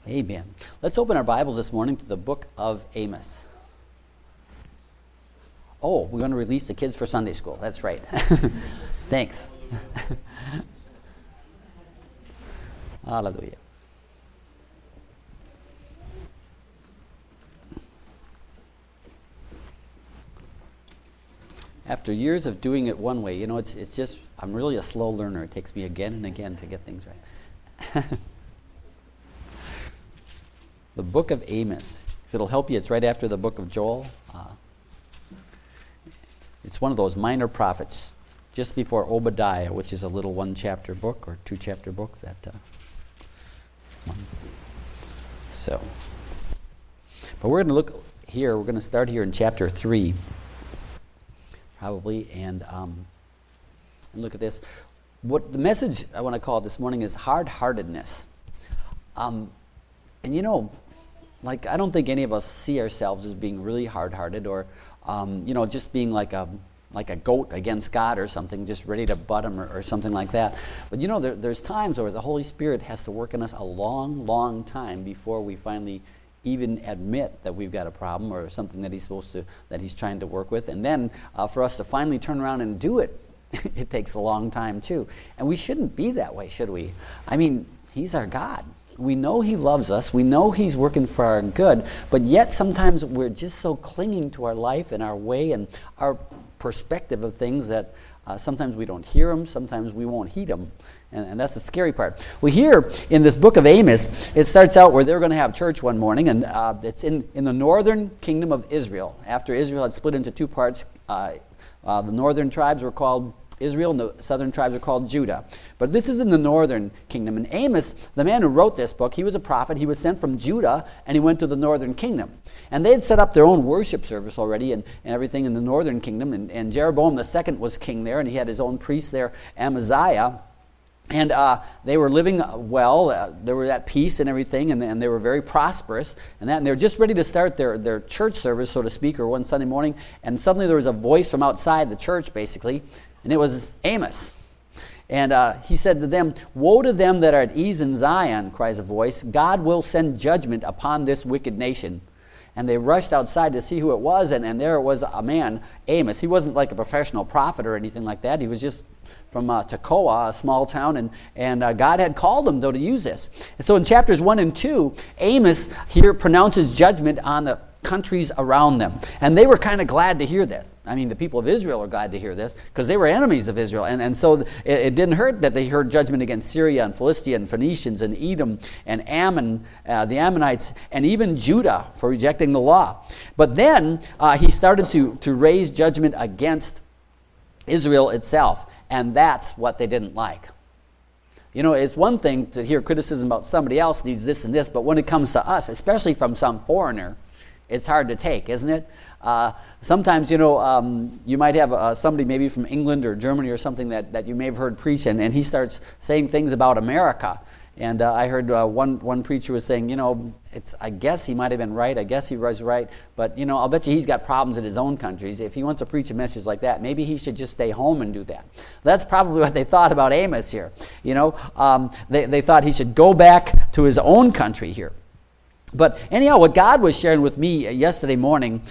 Amen. Let's open our Bibles this morning to the book of Amos. Oh, we're going to release the kids for Sunday school. That's right. Thanks. Hallelujah. After years of doing it one way, it's just, I'm really a slow learner. It takes me again and again to get things right. The book of Amos. If it'll help you, it's right after the book of Joel. It's one of those minor prophets, just before Obadiah, which is a little one-chapter book or two-chapter book. But we're going to look here. We're going to start here in chapter 3, probably, and look at this. What the message I want to call it this morning is hard-heartedness. And I don't think any of us see ourselves as being really hard-hearted or, just being like a goat against God or something, just ready to butt him or something like that. But there's times where the Holy Spirit has to work in us a long, long time before we finally even admit that we've got a problem or something that he's trying to work with. And then for us to finally turn around and do it, it takes a long time too. And we shouldn't be that way, should we? I mean, he's our God. We know he loves us. We know he's working for our good. But yet sometimes we're just so clinging to our life and our way and our perspective of things that sometimes we don't hear him. Sometimes we won't heed him. And that's the scary part. We hear in this book of Amos, it starts out where they're going to have church one morning. And it's in the northern kingdom of Israel. After Israel had split into two parts, the northern tribes were called Israel, and the southern tribes are called Judah. But this is in the northern kingdom. And Amos, the man who wrote this book, he was a prophet. He was sent from Judah, and he went to the northern kingdom. And they had set up their own worship service already and everything in the northern kingdom. And Jeroboam II was king there, and he had his own priest there, Amaziah. And they were living well. They were at peace and everything, and they were very prosperous. And they were just ready to start their church service, so to speak, or one Sunday morning. And suddenly there was a voice from outside the church, basically, and it was Amos. And he said to them, "Woe to them that are at ease in Zion," cries a voice. "God will send judgment upon this wicked nation." And they rushed outside to see who it was, and there was a man, Amos. He wasn't like a professional prophet or anything like that. He was just from Tekoa, a small town, and God had called him, though, to use this. And so in chapters 1 and 2, Amos here pronounces judgment on the countries around them. And they were kind of glad to hear this. I mean, the people of Israel are glad to hear this because they were enemies of Israel. And so it didn't hurt that they heard judgment against Syria and Philistia and Phoenicians and Edom and Ammon, the Ammonites, and even Judah for rejecting the law. But then he started to raise judgment against Israel itself. And that's what they didn't like. It's one thing to hear criticism about somebody else needs this and this, but when it comes to us, especially from some foreigner, it's hard to take, isn't it? Sometimes, you might have somebody maybe from England or Germany or something that you may have heard preach, and he starts saying things about America. And I heard one preacher was saying, I guess he might have been right. I guess he was right. But, I'll bet you he's got problems in his own countries. If he wants to preach a message like that, maybe he should just stay home and do that. That's probably what they thought about Amos here. They thought he should go back to his own country here. But anyhow, what God was sharing with me yesterday morning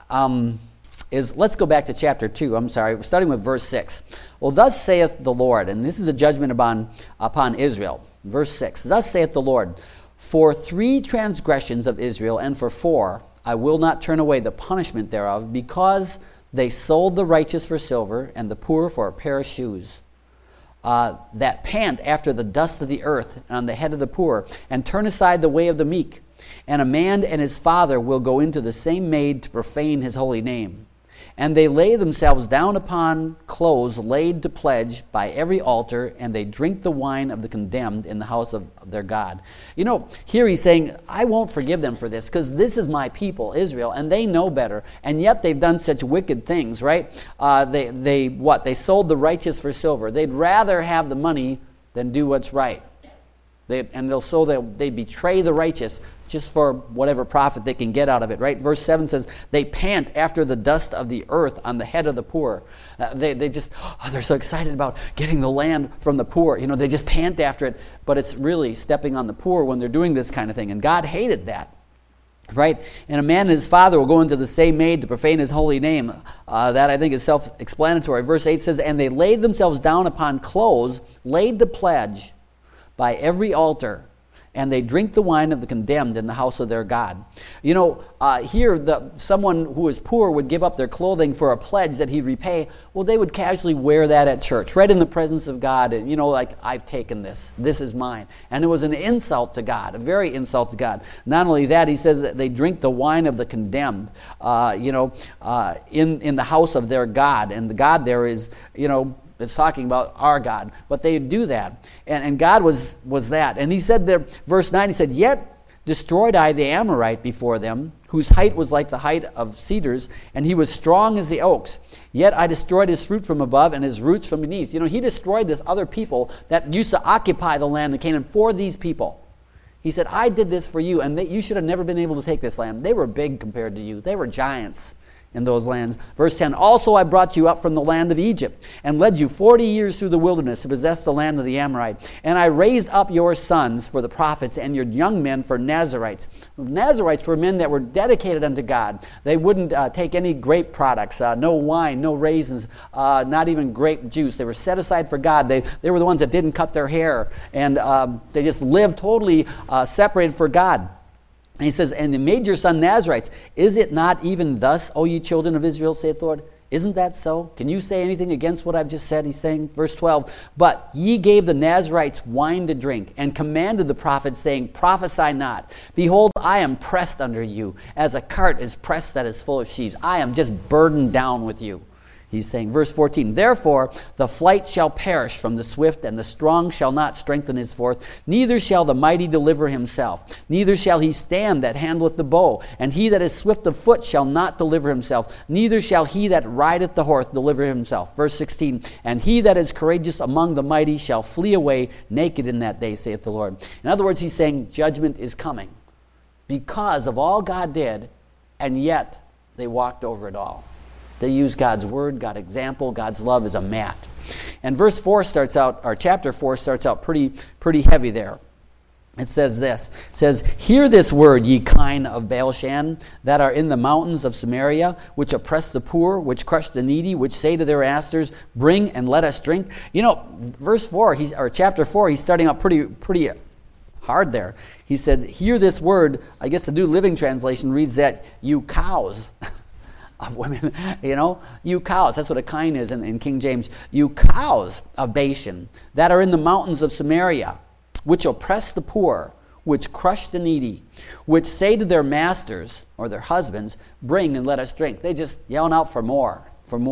is, let's go back to chapter 2. I'm sorry, starting with verse 6. "Well, thus saith the Lord," and this is a judgment upon Israel. Verse 6, "Thus saith the Lord, for 3 transgressions of Israel, and for 4, I will not turn away the punishment thereof, because they sold the righteous for silver, and the poor for a pair of shoes. That pant after the dust of the earth on the head of the poor, and turn aside the way of the meek. And a man and his father will go into the same maid to profane his holy name. And they lay themselves down upon clothes laid to pledge by every altar, and they drink the wine of the condemned in the house of their God." Here he's saying, I won't forgive them for this, because this is my people, Israel, and they know better. And yet they've done such wicked things, right? They sold the righteous for silver. They'd rather have the money than do what's right. They betray the righteous just for whatever profit they can get out of it, right? Verse 7 says, they pant after the dust of the earth on the head of the poor. They're so excited about getting the land from the poor. They just pant after it, but it's really stepping on the poor when they're doing this kind of thing. And God hated that, right? And a man and his father will go into the same maid to profane his holy name. That, I think, is self-explanatory. Verse 8 says, and they laid themselves down upon clothes, laid to pledge by every altar, and they drink the wine of the condemned in the house of their God. Here, someone who is poor would give up their clothing for a pledge that he'd repay. Well, they would casually wear that at church, right in the presence of God. And, like, I've taken this. This is mine. And it was an insult to God, a very insult to God. Not only that, he says that they drink the wine of the condemned, in the house of their God. And the God there is, it's talking about our God. But they do that. And God was that. And he said there, verse 9, he said, yet destroyed I the Amorite before them, whose height was like the height of cedars, and he was strong as the oaks. Yet I destroyed his fruit from above and his roots from beneath. He destroyed this other people that used to occupy the land of Canaan for these people. He said, I did this for you, and you should have never been able to take this land. They were big compared to you. They were giants in those lands. Verse 10, also I brought you up from the land of Egypt, and led you 40 years through the wilderness to possess the land of the Amorite. And I raised up your sons for the prophets, and your young men for Nazarites. Nazarites were men that were dedicated unto God. They wouldn't take any grape products, no wine, no raisins, not even grape juice. They were set aside for God. They were the ones that didn't cut their hair, and they just lived totally separated for God. And he says, and they made your son Nazarites. Is it not even thus, O ye children of Israel, saith the Lord? Isn't that so? Can you say anything against what I've just said? He's saying, verse 12, but ye gave the Nazarites wine to drink, and commanded the prophets, saying, prophesy not. Behold, I am pressed under you, as a cart is pressed that is full of sheaves. I am just burdened down with you. He's saying, verse 14, therefore the flight shall perish from the swift, and the strong shall not strengthen his force. Neither shall the mighty deliver himself. Neither shall he stand that handleth the bow. And he that is swift of foot shall not deliver himself. Neither shall he that rideth the horse deliver himself. Verse 16, and he that is courageous among the mighty shall flee away naked in that day, saith the Lord. In other words, he's saying judgment is coming because of all God did, and yet they walked over it all. They use God's word, God's example, God's love as a mat. And verse 4 starts out, or chapter 4 starts out pretty heavy there. It says this, it says, hear this word, ye kine of Baalshan, that are in the mountains of Samaria, which oppress the poor, which crush the needy, which say to their masters, bring and let us drink. Verse 4, or chapter 4, he's starting out pretty hard there. He said, hear this word. I guess the New Living Translation reads that, you cows of women, you cows. That's what a kine is in King James. You cows of Bashan that are in the mountains of Samaria, which oppress the poor, which crush the needy, which say to their masters or their husbands, bring and let us drink. They just yelling out for more.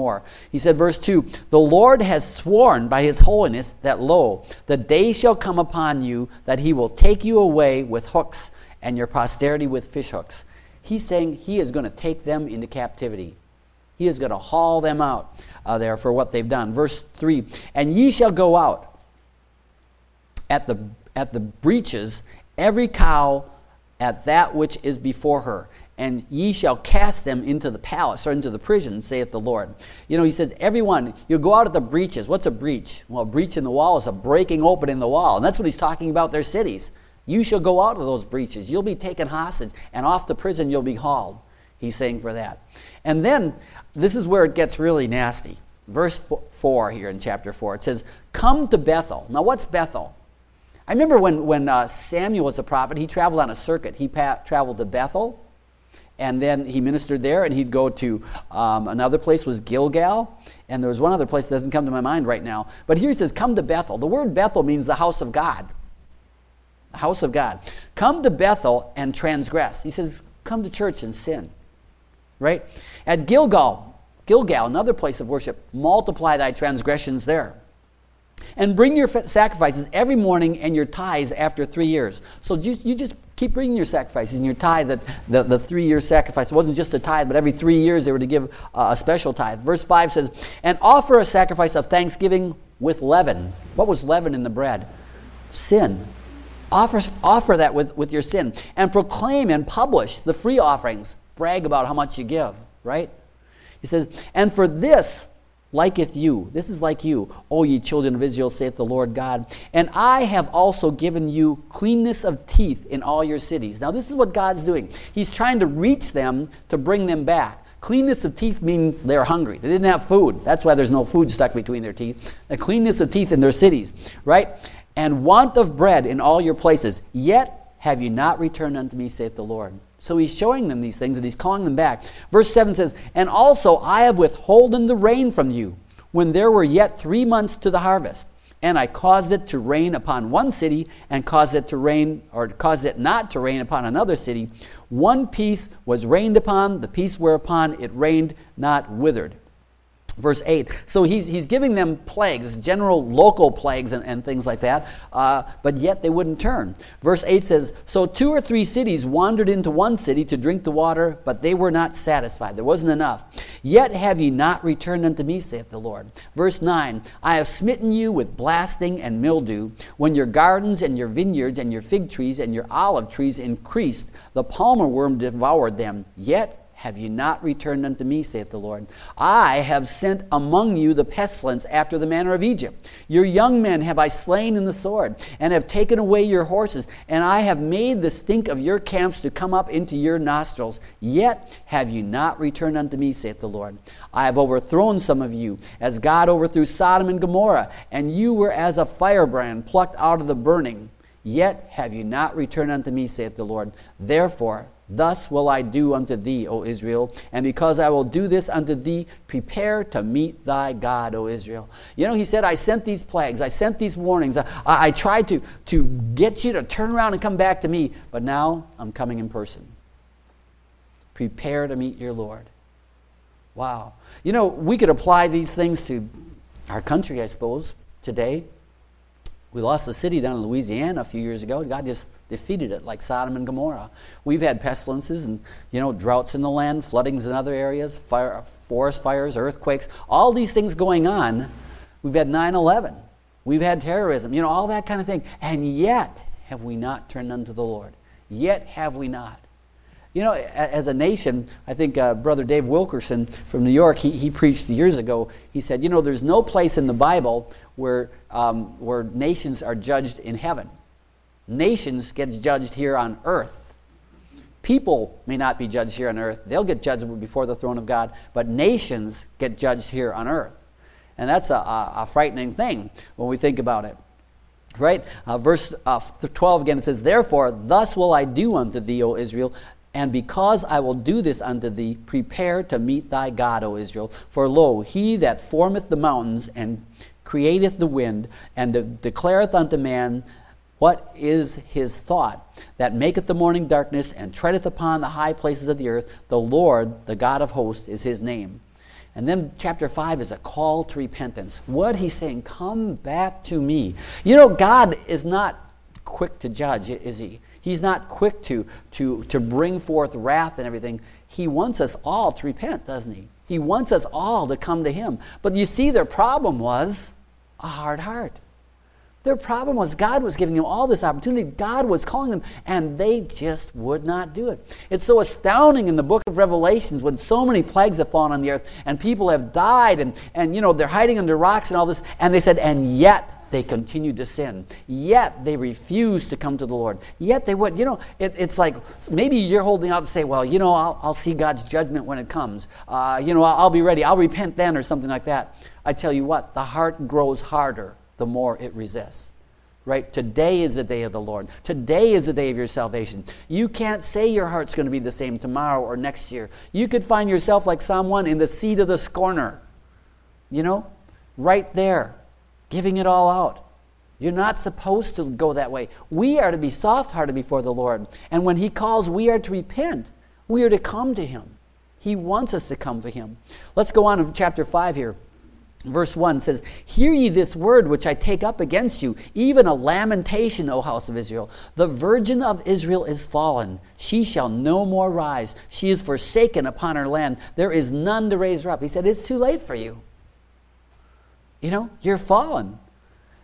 He said, verse 2, the Lord has sworn by his holiness that, lo, the day shall come upon you that he will take you away with hooks and your posterity with fish hooks. He's saying he is going to take them into captivity. He is going to haul them out there for what they've done. Verse 3, and ye shall go out at the breaches, every cow at that which is before her, and ye shall cast them into the palace, or into the prison, saith the Lord. He says, everyone, you go out at the breaches. What's a breach? Well, a breach in the wall is a breaking open in the wall. And that's what he's talking about their cities. You shall go out of those breaches. You'll be taken hostage, and off to prison you'll be hauled. He's saying for that. And then, this is where it gets really nasty. Verse 4 here in chapter 4, it says, come to Bethel. Now, what's Bethel? I remember when Samuel was a prophet, he traveled on a circuit. He traveled to Bethel, and then he ministered there, and he'd go to another place was Gilgal, and there was one other place that doesn't come to my mind right now. But here he says, come to Bethel. The word Bethel means the house of God. The house of God. Come to Bethel and transgress. He says, come to church and sin. Right? At Gilgal, another place of worship, multiply thy transgressions there. And bring your sacrifices every morning and your tithes after 3 years. So you just keep bringing your sacrifices and your tithe, the 3 year sacrifice. It wasn't just a tithe, but every 3 years they were to give a special tithe. Verse 5 says, and offer a sacrifice of thanksgiving with leaven. What was leaven in the bread? Sin. Offer that with your sin, and proclaim and publish the free offerings. Brag about how much you give, right? He says, and for this liketh you. This is like you, O ye children of Israel, saith the Lord God. And I have also given you cleanness of teeth in all your cities. Now this is what God's doing. He's trying to reach them to bring them back. Cleanness of teeth means they're hungry. They didn't have food. That's why there's no food stuck between their teeth. The cleanness of teeth in their cities, right? And want of bread in all your places. Yet have you not returned unto me, saith the Lord. So he's showing them these things and he's calling them back. Verse 7 says, and also I have withholden the rain from you, when there were yet 3 months to the harvest. And I caused it to rain upon one city, and caused it not to rain upon another city. One piece was rained upon, the piece whereupon it rained not withered. Verse 8. So he's giving them plagues, general local plagues and things like that, but yet they wouldn't turn. Verse 8 says, so 2 or 3 cities wandered into one city to drink the water, but they were not satisfied. There wasn't enough. Yet have ye not returned unto me, saith the Lord. Verse 9. I have smitten you with blasting and mildew, when your gardens and your vineyards and your fig trees and your olive trees increased. The palmer worm devoured them. Yet have you not returned unto me, saith the Lord? I have sent among you the pestilence after the manner of Egypt. Your young men have I slain in the sword, and have taken away your horses, and I have made the stink of your camps to come up into your nostrils. Yet have you not returned unto me, saith the Lord. I have overthrown some of you, as God overthrew Sodom and Gomorrah, and you were as a firebrand plucked out of the burning. Yet have you not returned unto me, saith the Lord. Therefore, thus will I do unto thee, O Israel, and because I will do this unto thee, prepare to meet thy God, O Israel. You know, he said, I sent these plagues, I sent these warnings, I tried to get you to turn around and come back to me, but now I'm coming in person. Prepare to meet your Lord. Wow. You know, we could apply these things to our country, I suppose, today. We lost a city down in Louisiana a few years ago. God just defeated it like Sodom and Gomorrah. We've had pestilences and, droughts in the land, floodings in other areas, forest fires, earthquakes, all these things going on. We've had 9/11. We've had terrorism, all that kind of thing. And yet have we not turned unto the Lord. Yet have we not. As a nation, I think Brother Dave Wilkerson from New York, he preached years ago. He said, there's no place in the Bible where nations are judged in heaven. Nations get judged here on earth. People may not be judged here on earth. They'll get judged before the throne of God, but nations get judged here on earth. And that's a frightening thing when we think about it. Right? Verse 12 again, it says, therefore, thus will I do unto thee, O Israel, and because I will do this unto thee, prepare to meet thy God, O Israel. For lo, he that formeth the mountains, and createth the wind, and declareth unto man what is his thought, that maketh the morning darkness, and treadeth upon the high places of the earth, the Lord, the God of hosts, is his name. And then chapter 5 is a call to repentance. What he's saying, come back to me. God is not quick to judge, is he? He's not quick to bring forth wrath and everything. He wants us all to repent, doesn't he? He wants us all to come to him. But you see, their problem was a hard heart. Their problem was God was giving them all this opportunity. God was calling them, and they just would not do it. It's so astounding in the book of Revelations when so many plagues have fallen on the earth, and people have died, and they're hiding under rocks and all this, and they said, and yet they continued to sin. Yet they refused to come to the Lord. Yet they would. It's like maybe you're holding out to say, well, I'll see God's judgment when it comes. I'll be ready. I'll repent then or something like that. I tell you what, the heart grows harder the more it resists. Right? Today is the day of the Lord. Today is the day of your salvation. You can't say your heart's going to be the same tomorrow or next year. You could find yourself like Psalm 1 in the seat of the scorner. Right there. Giving it all out. You're not supposed to go that way. We are to be soft-hearted before the Lord. And when he calls, we are to repent. We are to come to him. He wants us to come to him. Let's go on to chapter 5 here. Verse 1 says, hear ye this word which I take up against you, even a lamentation, O house of Israel. The virgin of Israel is fallen. She shall no more rise. She is forsaken upon her land. There is none to raise her up. He said, it's too late for you. You're fallen.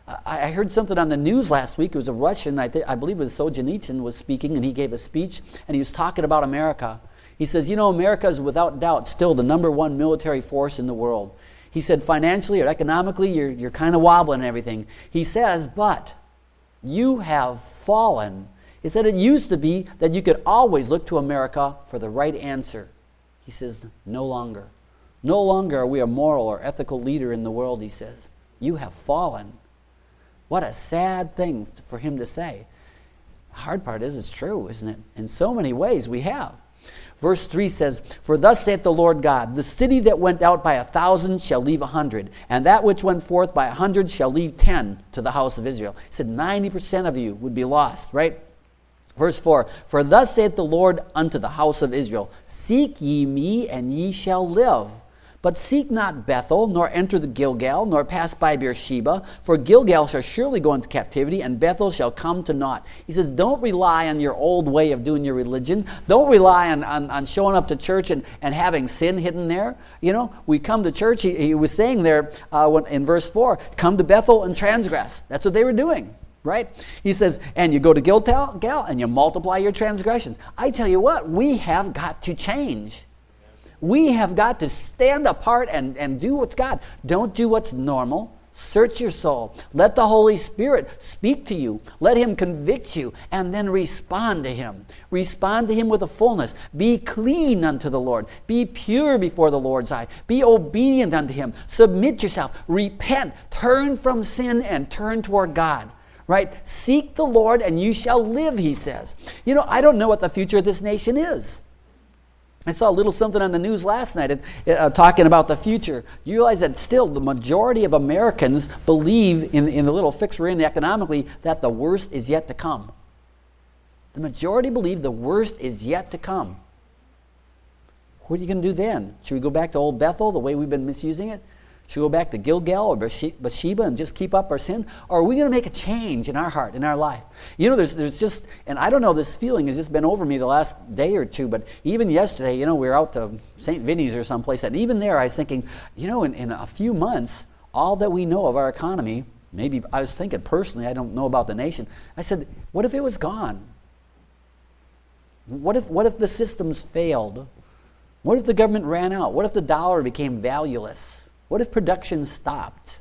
I heard something on the news last week. It was a Russian, I believe it was Solzhenitsyn was speaking, and he gave a speech, and he was talking about America. He says, America is without doubt still the number one military force in the world. He said, financially or economically, you're kind of wobbling and everything. He says, but you have fallen. He said it used to be that you could always look to America for the right answer. He says, no longer. No longer are we a moral or ethical leader in the world, he says. You have fallen. What a sad thing for him to say. The hard part is it's true, isn't it? In so many ways we have. Verse 3 says, for thus saith the Lord God, the city that went out by 1,000 shall leave 100, and that which went forth by 100 shall leave 10 to the house of Israel. He said 90% of you would be lost, right? Verse 4, for thus saith the Lord unto the house of Israel, seek ye me, and ye shall live. But seek not Bethel, nor enter the Gilgal, nor pass by Beersheba, for Gilgal shall surely go into captivity, and Bethel shall come to naught. He says, don't rely on your old way of doing your religion. Don't rely on showing up to church and having sin hidden there. We come to church, he was saying there in verse 4, come to Bethel and transgress. That's what they were doing. Right? He says, and you go to Gilgal, and you multiply your transgressions. I tell you what, we have got to change. We have got to stand apart and do what's God. Don't do what's normal. Search your soul. Let the Holy Spirit speak to you. Let Him convict you, and then respond to Him. Respond to Him with a fullness. Be clean unto the Lord. Be pure before the Lord's eye. Be obedient unto Him. Submit yourself. Repent. Turn from sin and turn toward God. Right? Seek the Lord and you shall live, he says. I don't know what the future of this nation is. I saw a little something on the news last night talking about the future. You realize that still the majority of Americans believe in the little fix we're in economically that the worst is yet to come. The majority believe the worst is yet to come. What are you going to do then? Should we go back to old Bethel, the way we've been misusing it? Should we go back to Gilgal or Bathsheba and just keep up our sin? Or are we going to make a change in our heart, in our life? There's just, and I don't know, this feeling has just been over me the last day or two, but even yesterday, we were out to St. Vinny's or someplace, and even there I was thinking, in a few months, all that we know of our economy, maybe I was thinking personally, I don't know about the nation, I said, what if it was gone? What if the systems failed? What if the government ran out? What if the dollar became valueless? What if production stopped?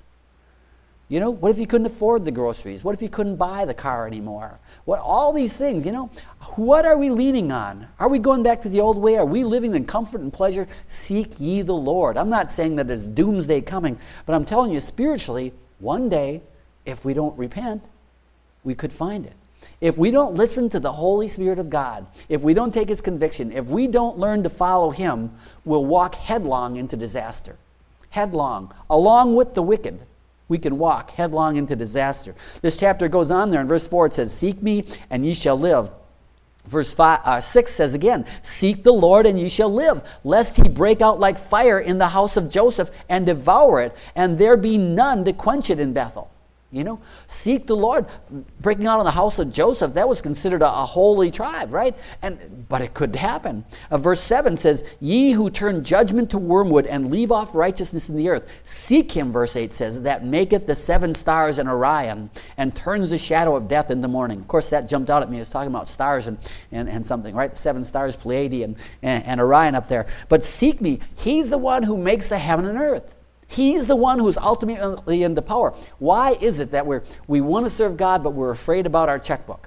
What if you couldn't afford the groceries? What if you couldn't buy the car anymore? All these things, what are we leaning on? Are we going back to the old way? Are we living in comfort and pleasure? Seek ye the Lord. I'm not saying that there's doomsday coming, but I'm telling you spiritually, one day, if we don't repent, we could find it. If we don't listen to the Holy Spirit of God, if we don't take His conviction, if we don't learn to follow Him, we'll walk headlong into disaster. Headlong, along with the wicked, we can walk headlong into disaster. This chapter goes on there in verse 4. It says, seek me and ye shall live. Verse 6 says again, seek the Lord and ye shall live, lest He break out like fire in the house of Joseph and devour it, and there be none to quench it in Bethel. Seek the Lord. Breaking out in the house of Joseph, that was considered a holy tribe, right? But it could happen. Verse 7 says, ye who turn judgment to wormwood and leave off righteousness in the earth, seek Him, verse 8 says, that maketh the 7 stars in Orion and turns the shadow of death in the morning. Of course, that jumped out at me. It was talking about stars and something, right? The 7 stars, Pleiades and Orion up there. But seek me. He's the one who makes the heaven and earth. He's the one who's ultimately in the power. Why is it that we want to serve God, but we're afraid about our checkbook?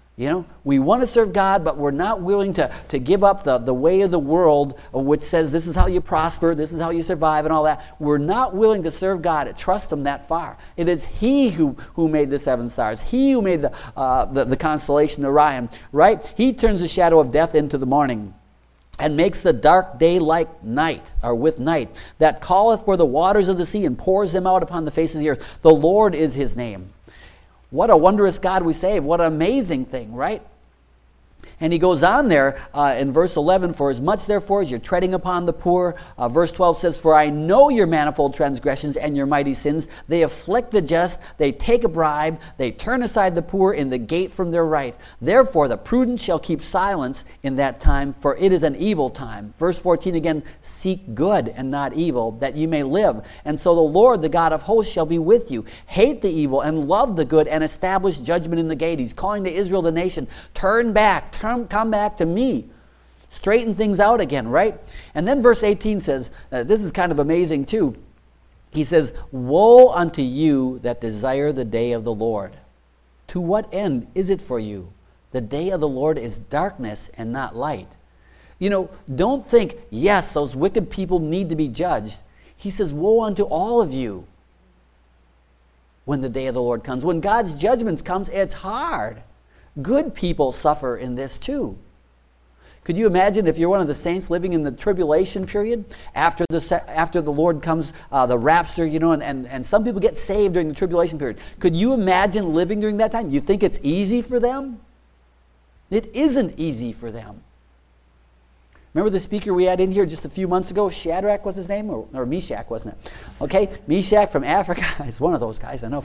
We want to serve God, but we're not willing to give up the way of the world, which says this is how you prosper, this is how you survive, and all that. We're not willing to serve God and trust Him that far. It is He who made the 7 stars. He who made the constellation Orion, right? He turns the shadow of death into the morning, and makes the dark day like night, or with night, that calleth for the waters of the sea, and pours them out upon the face of the earth. The Lord is His name. What a wondrous God we save. What an amazing thing, right? And he goes on there in verse 11, for as much therefore as you're treading upon the poor. Verse 12 says, for I know your manifold transgressions and your mighty sins. They afflict the just, they take a bribe, they turn aside the poor in the gate from their right. Therefore the prudent shall keep silence in that time, for it is an evil time. Verse 14 again, seek good and not evil, that you may live. And so the Lord, the God of hosts, shall be with you. Hate the evil and love the good, and establish judgment in the gate. He's calling to Israel, the nation, turn back, come back to me. Straighten things out again, right? And then verse 18 says, this is kind of amazing too. He says, woe unto you that desire the day of the Lord. To what end is it for you? The day of the Lord is darkness and not light. You know, don't think, yes, those wicked people need to be judged. He says, woe unto all of you when the day of the Lord comes. When God's judgments comes, it's hard. Good people suffer in this too. Could you imagine if you're one of the saints living in the tribulation period after the Lord comes, the rapture, you know, and some people get saved during the tribulation period. Could you imagine living during that time? You think it's easy for them? It isn't easy for them. Remember the speaker we had in here just a few months ago? Shadrach was his name? Or Meshach, wasn't it? Okay, Meshach from Africa. He's one of those guys, I know.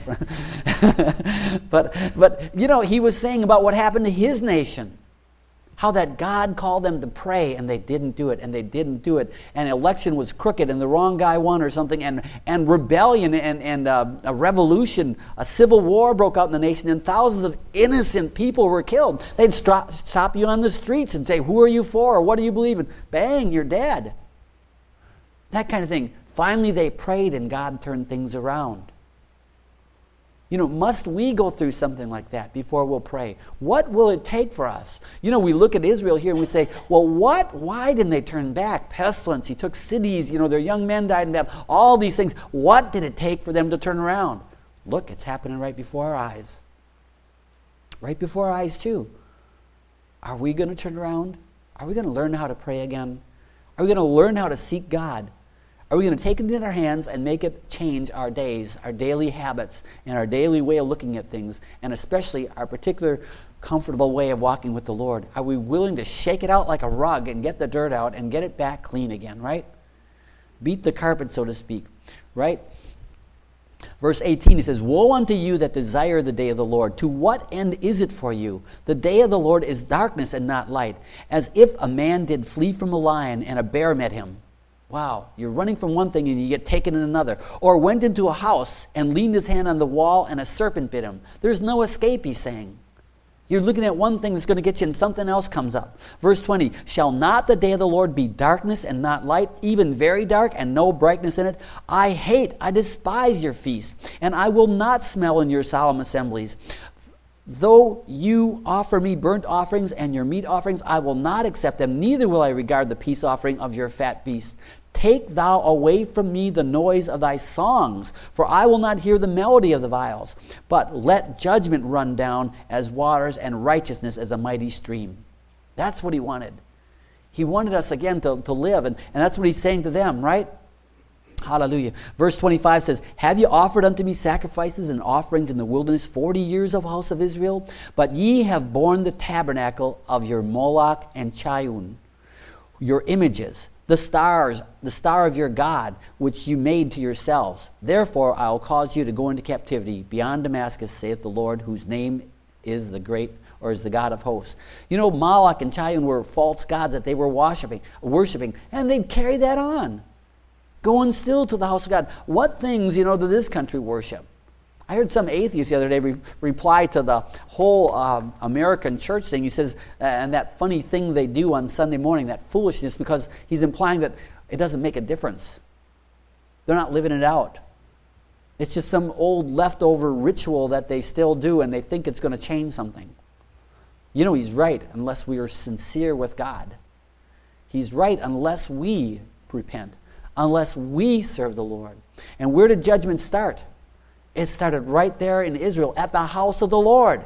But you know, he was saying about what happened to his nation. How that God called them to pray and they didn't do it, and they didn't do it. And election was crooked and the wrong guy won or something. And rebellion and a revolution, a civil war broke out in the nation, and thousands of innocent people were killed. They'd stop you on the streets and say, who are you for? Or what do you believe in? Bang, you're dead. That kind of thing. Finally they prayed and God turned things around. You know, must we go through something like that before we'll pray? What will it take for us? You know, we look at Israel here and we say, well, why didn't they turn back? Pestilence, he took cities, you know, their young men died in battle, all these things. What did it take for them to turn around? Look, it's happening right before our eyes. Right before our eyes too. Are we going to turn around? Are we going to learn how to pray again? Are we going to learn how to seek God? Are we going to take it in our hands and make it change our days, our daily habits, and our daily way of looking at things, and especially our particular comfortable way of walking with the Lord? Are we willing to shake it out like a rug and get the dirt out and get it back clean again, right? Beat the carpet, so to speak, right? Verse 18, he says, woe unto you that desire the day of the Lord. To what end is it for you? The day of the Lord is darkness and not light, as if a man did flee from a lion and a bear met him. Wow, you're running from one thing and you get taken in another. Or went into a house and leaned his hand on the wall and a serpent bit him. There's no escape, he's saying. You're looking at one thing that's going to get you and something else comes up. Verse 20, shall not the day of the Lord be darkness and not light, even very dark and no brightness in it? I despise your feasts, and I will not smell in your solemn assemblies. Though you offer me burnt offerings and your meat offerings, I will not accept them, neither will I regard the peace offering of your fat beasts. Take thou away from me the noise of thy songs, for I will not hear the melody of the viols. But let judgment run down as waters and righteousness as a mighty stream. That's what he wanted. He wanted us again to live, and that's what he's saying to them, right? Hallelujah. Verse 25 says, have you offered unto me sacrifices and offerings in the wilderness 40 years, O house of Israel? But ye have borne the tabernacle of your Moloch and Chiun, your images, the star of your God, which you made to yourselves. Therefore I will cause you to go into captivity beyond Damascus, saith the Lord, whose name is the great, or is the God of hosts. You know, Moloch and Chiun were false gods that they were worshiping, and they'd carry that on. Going still to the house of God. What things, you know, did this country worship? I heard some atheist the other day reply to the whole American church thing. He says, and that funny thing they do on Sunday morning, that foolishness, because he's implying that it doesn't make a difference. They're not living it out. It's just some old leftover ritual that they still do, and they think it's going to change something. You know, he's right unless we are sincere with God. He's right unless we repent, unless we serve the Lord. And where did judgment start? It started right there in Israel, at the house of the Lord.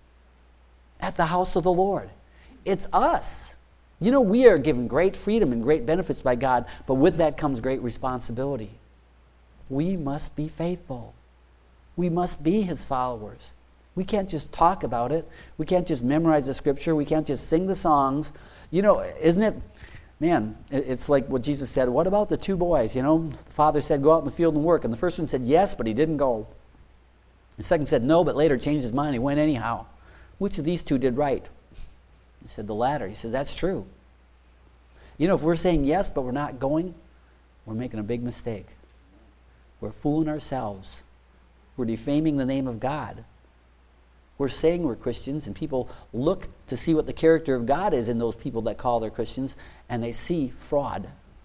At the house of the Lord. It's us. You know, we are given great freedom and great benefits by God, but with that comes great responsibility. We must be faithful. We must be His followers. We can't just talk about it. We can't just memorize the scripture. We can't just sing the songs. Isn't it, man, it's like what Jesus said. What about the two boys? The father said, go out in the field and work. And the first one said yes, but he didn't go. The second said no, but later changed his mind. He went anyhow. Which of these two did right? He said the latter. He said, that's true. If we're saying yes, but we're not going, we're making a big mistake. We're fooling ourselves. We're defaming the name of God. We're saying we're Christians, and people look to see what the character of God is in those people that call they're Christians, and they see fraud.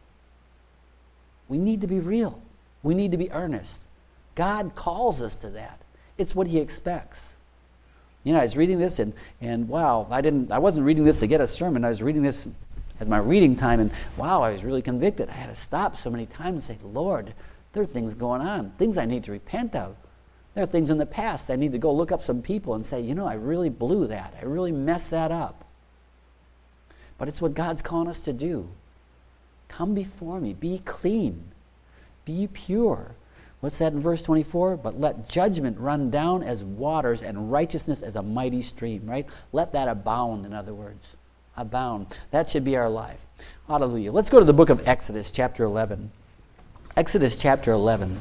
We need to be real. We need to be earnest. God calls us to that. It's what He expects. I was reading this, and wow, I wasn't reading this to get a sermon. I was reading this as my reading time, and wow, I was really convicted. I had to stop so many times and say, Lord, there are things going on, things I need to repent of. There are things in the past I need to go look up some people and say, I really blew that. I really messed that up. But it's what God's calling us to do. Come before me. Be clean. Be pure. What's that in verse 24? But let judgment run down as waters and righteousness as a mighty stream, right? Let that abound, in other words. Abound. That should be our life. Hallelujah. Let's go to the book of Exodus, chapter 11. Exodus, chapter 11.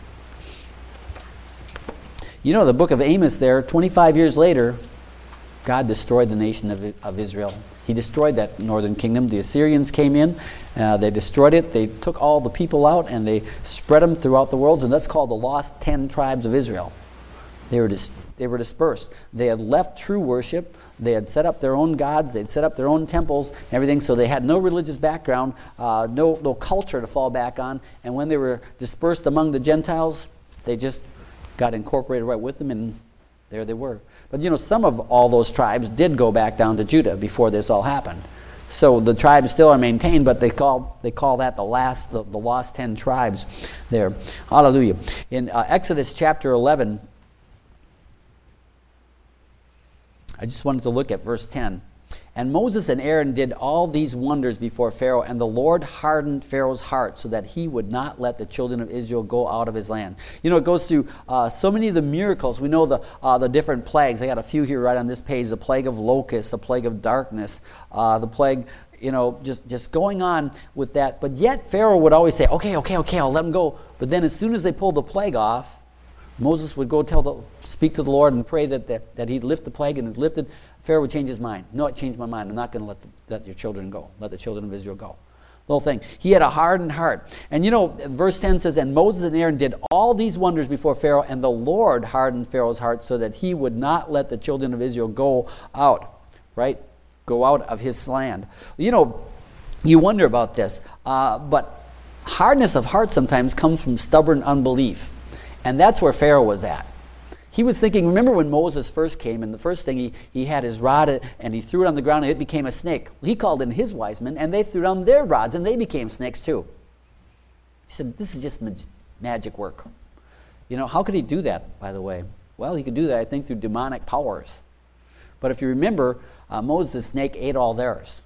The book of Amos there, 25 years later, God destroyed the nation of Israel. He destroyed that northern kingdom. The Assyrians came in, they destroyed it, they took all the people out, and they spread them throughout the world, and that's called the lost 10 tribes of Israel. They were dispersed. They had left true worship. They had set up their own gods. They'd set up their own temples and everything, so they had no religious background, no culture to fall back on, and when they were dispersed among the Gentiles, they just got incorporated right with them, and there they were. But some of all those tribes did go back down to Judah before this all happened. So the tribes still are maintained, but they call that the lost 10 tribes there. Hallelujah. In Exodus chapter 11, I just wanted to look at verse 10. And Moses and Aaron did all these wonders before Pharaoh, and the Lord hardened Pharaoh's heart so that he would not let the children of Israel go out of his land. It goes through so many of the miracles. We know the different plagues. I got a few here right on this page. The plague of locusts, the plague of darkness, the plague, just going on with that. But yet Pharaoh would always say, okay, I'll let them go. But then as soon as they pulled the plague off, Moses would go speak to the Lord and pray that he'd lift the plague, and it lifted. Pharaoh would change his mind. No, it changed my mind. I'm not going to let your children go. Let the children of Israel go. The whole thing. He had a hardened heart. And verse 10 says, and Moses and Aaron did all these wonders before Pharaoh, and the Lord hardened Pharaoh's heart so that he would not let the children of Israel go out. Right? Go out of his land. You wonder about this. But hardness of heart sometimes comes from stubborn unbelief. And that's where Pharaoh was at. He was thinking, remember when Moses first came, and the first thing he had his rod, and he threw it on the ground, and it became a snake. He called in his wise men, and they threw down their rods, and they became snakes too. He said, this is just magic work. How could he do that, by the way? Well, he could do that, I think, through demonic powers. But if you remember, Moses' snake ate all theirs.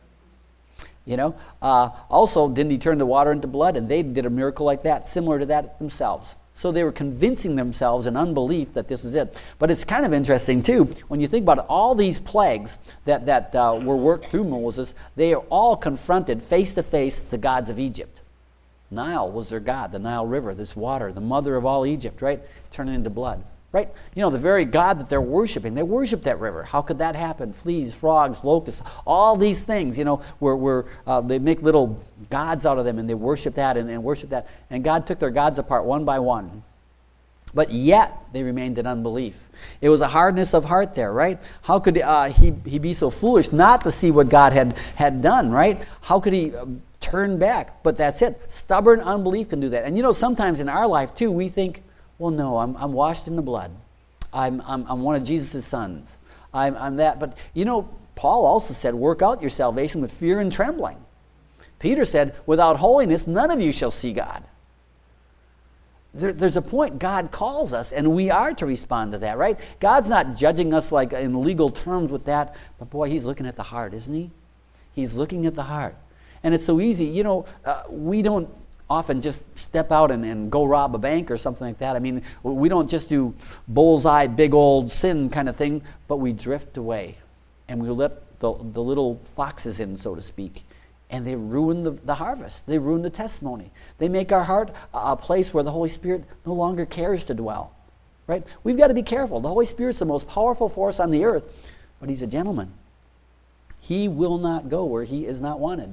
Also, didn't he turn the water into blood? And they did a miracle like that, similar to that themselves. So they were convincing themselves in unbelief that this is it. But it's kind of interesting, too, when you think about it, all these plagues that were worked through Moses, they are all confronted face-to-face the gods of Egypt. Nile was their god, the Nile River, this water, the mother of all Egypt, right? Turning into blood, right? The very God that they're worshiping, they worship that river. How could that happen? Fleas, frogs, locusts, all these things, where they make little gods out of them, and they worship that and worship that. And God took their gods apart one by one. But yet, they remained in unbelief. It was a hardness of heart there, right? How could he be so foolish not to see what God had done, right? How could he turn back? But that's it. Stubborn unbelief can do that. And sometimes in our life, too, we think, well, no, I'm washed in the blood. I'm one of Jesus' sons. I'm that. But, Paul also said, work out your salvation with fear and trembling. Peter said, without holiness, none of you shall see God. There's a point God calls us, and we are to respond to that, right? God's not judging us like in legal terms with that, but boy, he's looking at the heart, isn't he? He's looking at the heart. And it's so easy. We don't often just step out and go rob a bank or something like that. I mean, we don't just do bullseye, big old sin kind of thing, but we drift away and we let the little foxes in, so to speak, and they ruin the harvest. They ruin the testimony. They make our heart a place where the Holy Spirit no longer cares to dwell. Right? We've got to be careful. The Holy Spirit's the most powerful force on the earth, but He's a gentleman. He will not go where He is not wanted.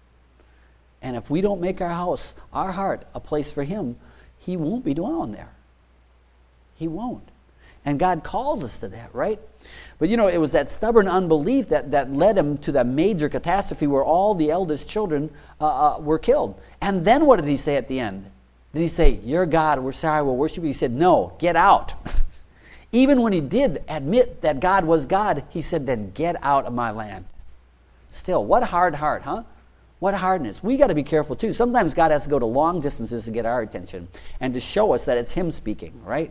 And if we don't make our house, our heart, a place for Him, He won't be dwelling there. He won't. And God calls us to that, right? But it was that stubborn unbelief that led Him to that major catastrophe where all the eldest children were killed. And then what did He say at the end? Did He say, "You're God, we're sorry, we'll worship you"? He said, "No, get out." Even when He did admit that God was God, He said, "Then get out of my land." Still, what hard heart, huh? What hardness. We got to be careful too. Sometimes God has to go to long distances to get our attention and to show us that it's Him speaking, right?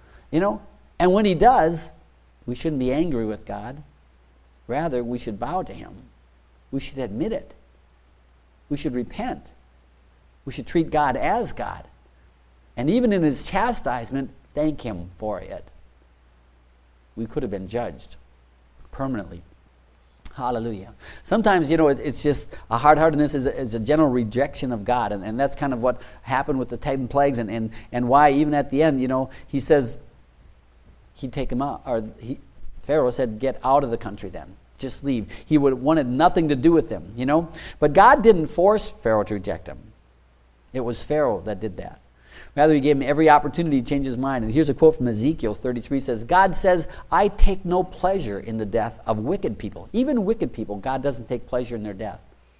And when He does, we shouldn't be angry with God. Rather, we should bow to Him. We should admit it. We should repent. We should treat God as God. And even in His chastisement, thank Him for it. We could have been judged permanently. Hallelujah. Sometimes, it's just a hard-heartedness is a general rejection of God. And that's kind of what happened with the 10 plagues and why even at the end, He says He'd take him out. Pharaoh said, "Get out of the country then. Just leave." He wanted nothing to do with them, But God didn't force Pharaoh to reject him. It was Pharaoh that did that. Rather, He gave him every opportunity to change his mind. And here's a quote from Ezekiel 33 says, "God says, I take no pleasure in the death of wicked people." Even wicked people, God doesn't take pleasure in their death.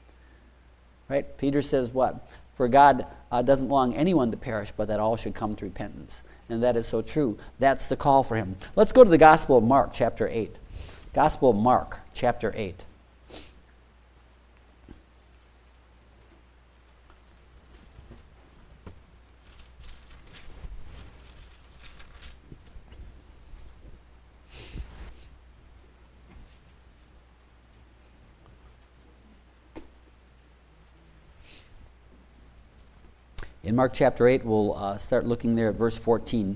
Right? Peter says what? "For God doesn't long anyone to perish, but that all should come to repentance." And that is so true. That's the call for Him. Let's go to the Gospel of Mark, chapter 8. Gospel of Mark, chapter 8. In Mark chapter 8, we'll start looking there at verse 14.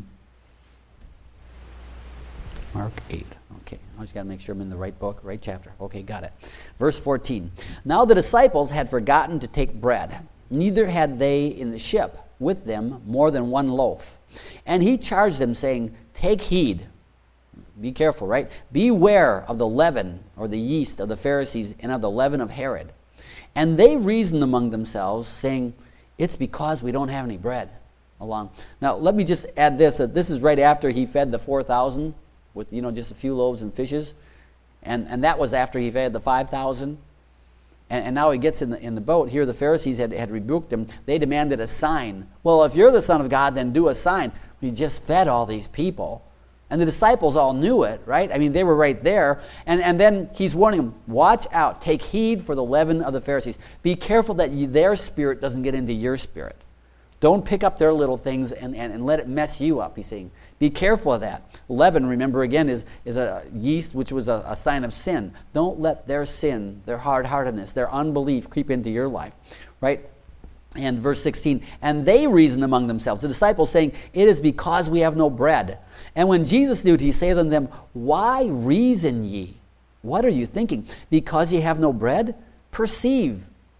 Mark 8. Okay, I just got to make sure I'm in the right book, right chapter. Okay, got it. Verse 14. "Now the disciples had forgotten to take bread. Neither had they in the ship with them more than one loaf. And He charged them, saying, Take heed." Be careful, right? "Beware of the leaven," or the yeast, "of the Pharisees, and of the leaven of Herod. And they reasoned among themselves, saying, It's because we don't have any bread along." Now, let me just add this. This is right after He fed the 4,000 with, just a few loaves and fishes. And that was after He fed the 5,000. And now He gets in the boat. Here the Pharisees had rebuked Him. They demanded a sign. Well, if you're the Son of God, then do a sign. He just fed all these people. And the disciples all knew it, right? I mean, they were right there. And then He's warning them, watch out. Take heed for the leaven of the Pharisees. Be careful that their spirit doesn't get into your spirit. Don't pick up their little things and let it mess you up, He's saying. Be careful of that. Leaven, remember again, is a yeast which was a sign of sin. Don't let their sin, their hard-heartedness, their unbelief creep into your life, right? And verse 16, "And they reasoned among themselves," the disciples saying, "It is because we have no bread. And when Jesus knew it, He said unto them, Why reason ye? What are you thinking? Because ye have no bread? Perceive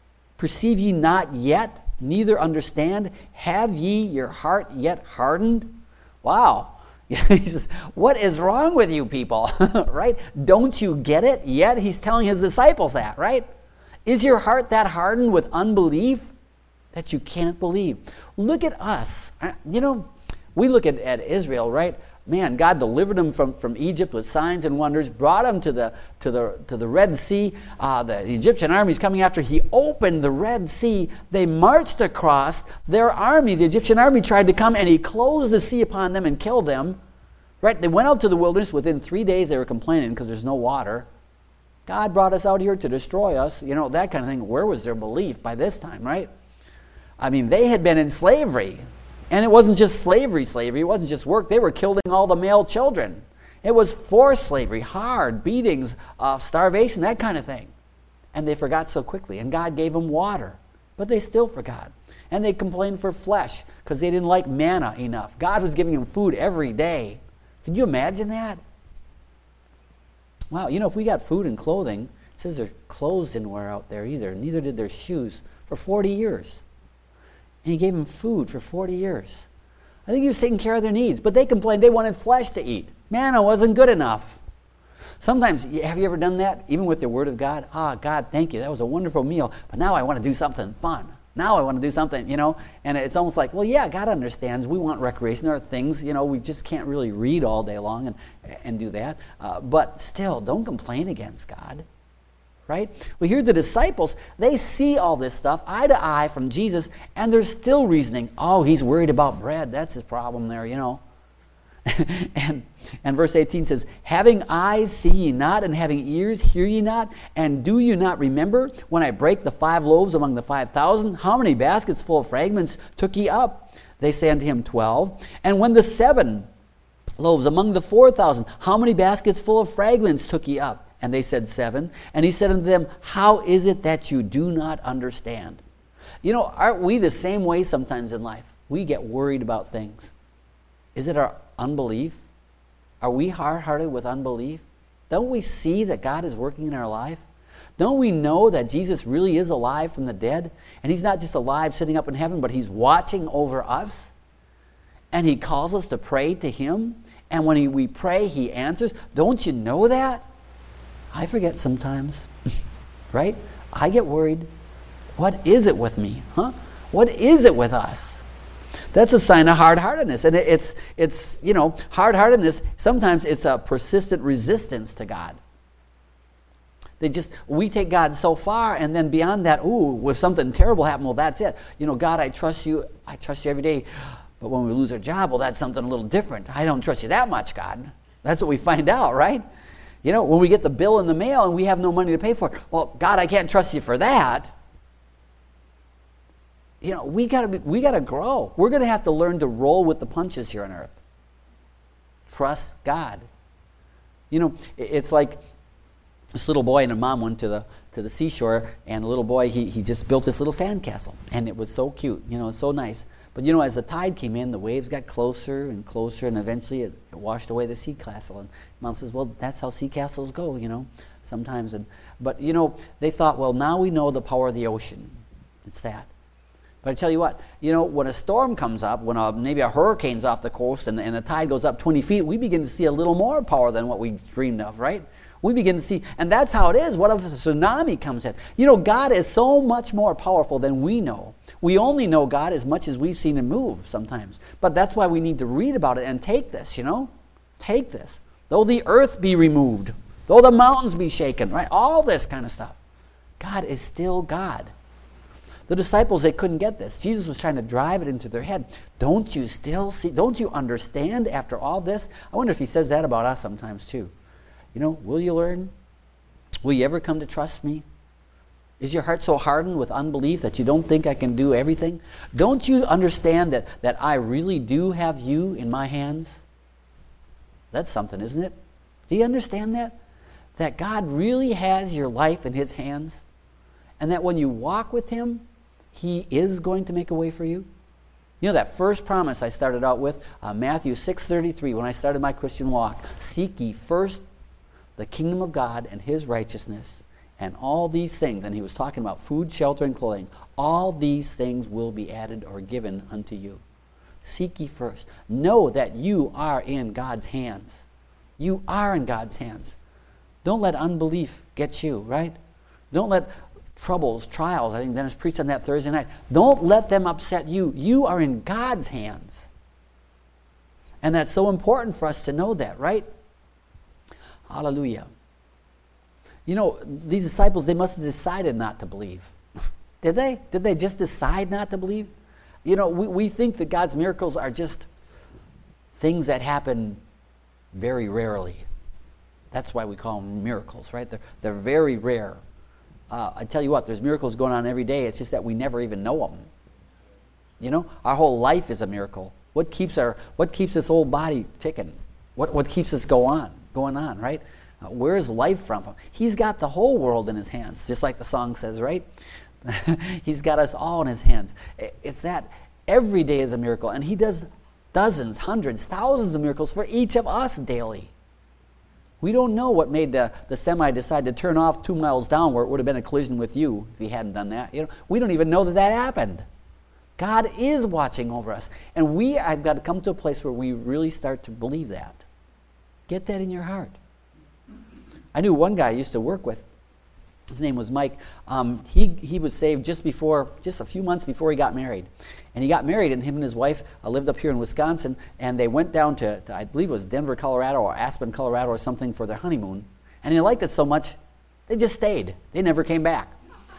ye not yet, neither understand? Have ye your heart yet hardened?" Wow. He says, what is wrong with you people? Right? Don't you get it yet? He's telling His disciples that, right? Is your heart that hardened with unbelief that you can't believe? Look at us. We look at Israel, right? Man, God delivered them from Egypt with signs and wonders, brought them to the Red Sea. The Egyptian army's coming after. He opened the Red Sea. They marched across. Their army, the Egyptian army, tried to come, and He closed the sea upon them and killed them. Right? They went out to the wilderness. Within 3 days, they were complaining because there's no water. God brought us out here to destroy us. That kind of thing. Where was their belief by this time, right? I mean, they had been in slavery. And it wasn't just slavery. It wasn't just work. They were killing all the male children. It was forced slavery, hard beatings, starvation, that kind of thing. And they forgot so quickly. And God gave them water. But they still forgot. And they complained for flesh because they didn't like manna enough. God was giving them food every day. Can you imagine that? Wow, if we got food and clothing, it says their clothes didn't wear out there either. Neither did their shoes for 40 years. And he gave them food for 40 years. I think he was taking care of their needs. But they complained they wanted flesh to eat. Manna wasn't good enough. Sometimes, have you ever done that, even with the Word of God? God, thank you. That was a wonderful meal. But now I want to do something fun. Now I want to do something, And it's almost like, well, yeah, God understands. We want recreation. There are things, we just can't really read all day long and do that. But still, don't complain against God. Right? Well, here the disciples, they see all this stuff eye to eye from Jesus, and they're still reasoning, he's worried about bread. That's his problem there, and verse 18 says, having eyes see ye not, and having ears hear ye not, and do you not remember when I brake the 5 loaves among the 5,000? How many baskets full of fragments took ye up? They say unto him, 12. And when the 7 loaves among the 4,000, how many baskets full of fragments took ye up? And they said 7. And he said unto them, how is it that you do not understand? Aren't we the same way sometimes in life? We get worried about things. Is it our unbelief? Are we hard-hearted with unbelief? Don't we see that God is working in our life? Don't we know that Jesus really is alive from the dead? And he's not just alive sitting up in heaven, but he's watching over us. And he calls us to pray to him. And when we pray, he answers. Don't you know that? I forget sometimes, right? I get worried. What is it with me? What is it with us? That's a sign of hard-heartedness. And it's hard-heartedness, sometimes it's a persistent resistance to God. We take God so far, and then beyond that, if something terrible happened, well, that's it. God, I trust you every day. But when we lose our job, well, that's something a little different. I don't trust you that much, God. That's what we find out, right? When we get the bill in the mail and we have no money to pay for it, well, God, I can't trust you for that. We gotta grow. We're gonna have to learn to roll with the punches here on earth. Trust God. It's like this little boy and a mom went to the seashore, and the little boy he just built this little sandcastle, and it was so cute. It's so nice. But as the tide came in, the waves got closer and closer, and eventually it washed away the sea castle. And Mom says, well, that's how sea castles go, sometimes. But they thought, well, now we know the power of the ocean. It's that. But I tell you what, when a storm comes up, when maybe a hurricane's off the coast and the tide goes up 20 feet, we begin to see a little more power than what we dreamed of, right? We begin to see, and that's how it is. What if a tsunami comes in? God is so much more powerful than we know. We only know God as much as we've seen him move sometimes. But that's why we need to read about it and take this, Take this. Though the earth be removed, though the mountains be shaken, right? All this kind of stuff. God is still God. The disciples, they couldn't get this. Jesus was trying to drive it into their head. Don't you still see? Don't you understand after all this? I wonder if he says that about us sometimes too. Will you learn? Will you ever come to trust me? Is your heart so hardened with unbelief that you don't think I can do everything? Don't you understand that I really do have you in my hands? That's something, isn't it? Do you understand that? That God really has your life in his hands? And that when you walk with him, he is going to make a way for you? That first promise I started out with, Matthew 6:33, when I started my Christian walk. Seek ye first the kingdom of God and his righteousness, and all these things, and he was talking about food, shelter, and clothing, all these things will be added or given unto you. Seek ye first. Know that you are in God's hands. You are in God's hands. Don't let unbelief get you, right? Don't let troubles, trials, I think Dennis preached on that Thursday night. Don't let them upset you. You are in God's hands. And that's so important for us to know that, right? Hallelujah. These disciples, they must have decided not to believe. Did they? Did they just decide not to believe? We think that God's miracles are just things that happen very rarely. That's why we call them miracles, right? They're very rare. I tell you what, there's miracles going on every day. It's just that we never even know them. Our whole life is a miracle. What keeps this whole body ticking? What keeps us going on, right? Where is life from? He's got the whole world in his hands, just like the song says, right? He's got us all in his hands. It's that every day is a miracle. And he does dozens, hundreds, thousands of miracles for each of us daily. We don't know what made the semi decide to turn off 2 miles down where it would have been a collision with you if he hadn't done that. We don't even know that happened. God is watching over us. And I've got to come to a place where we really start to believe that. Get that in your heart. I knew one guy I used to work with. His name was Mike. He was saved just a few months before he got married. And he got married, and him and his wife lived up here in Wisconsin, and they went down to, I believe it was Denver, Colorado, or Aspen, Colorado, or something for their honeymoon. And they liked it so much, they just stayed. They never came back.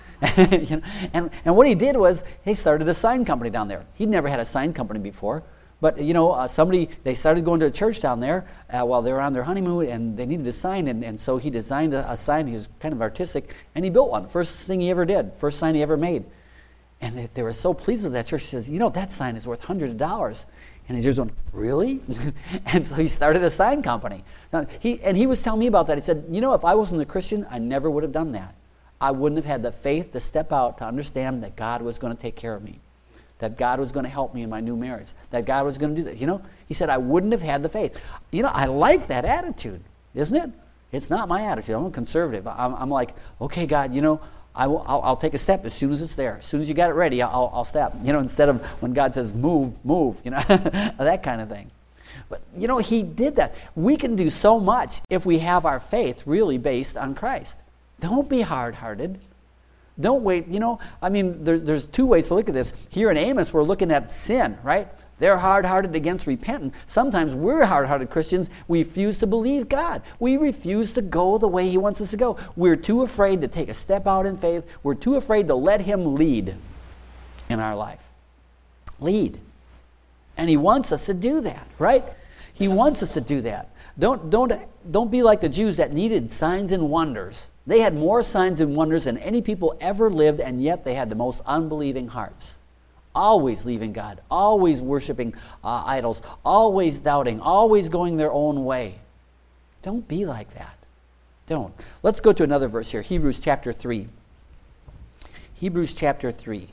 And what he did was, he started a sign company down there. He'd never had a sign company before. But, they started going to a church down there while they were on their honeymoon, and they needed a sign, and so he designed a sign. He was kind of artistic, and he built one. First thing he ever did, first sign he ever made. And they were so pleased with that church. He says, that sign is worth hundreds of dollars. And he's just going, really? And so he started a sign company. Now, he was telling me about that. He said, if I wasn't a Christian, I never would have done that. I wouldn't have had the faith to step out to understand that God was going to take care of me, that God was going to help me in my new marriage, that God was going to do that. He said, I wouldn't have had the faith. I like that attitude, isn't it? It's not my attitude. I'm a conservative. I'm like, okay, God, I'll take a step as soon as it's there. As soon as you got it ready, I'll step. Instead of when God says, move, that kind of thing. But, he did that. We can do so much if we have our faith really based on Christ. Don't be hard-hearted. Don't wait. There's two ways to look at this. Here in Amos, we're looking at sin, right? They're hard-hearted against repenting. Sometimes we're hard-hearted Christians. We refuse to believe God. We refuse to go the way he wants us to go. We're too afraid to take a step out in faith. We're too afraid to let him lead in our life. Lead. And he wants us to do that, right? He wants us to do that. Don't be like the Jews that needed signs and wonders. They had more signs and wonders than any people ever lived, and yet they had the most unbelieving hearts. Always leaving God, always worshiping idols, always doubting, always going their own way. Don't be like that. Don't. Let's go to another verse here, Hebrews chapter 3. Hebrews chapter 3.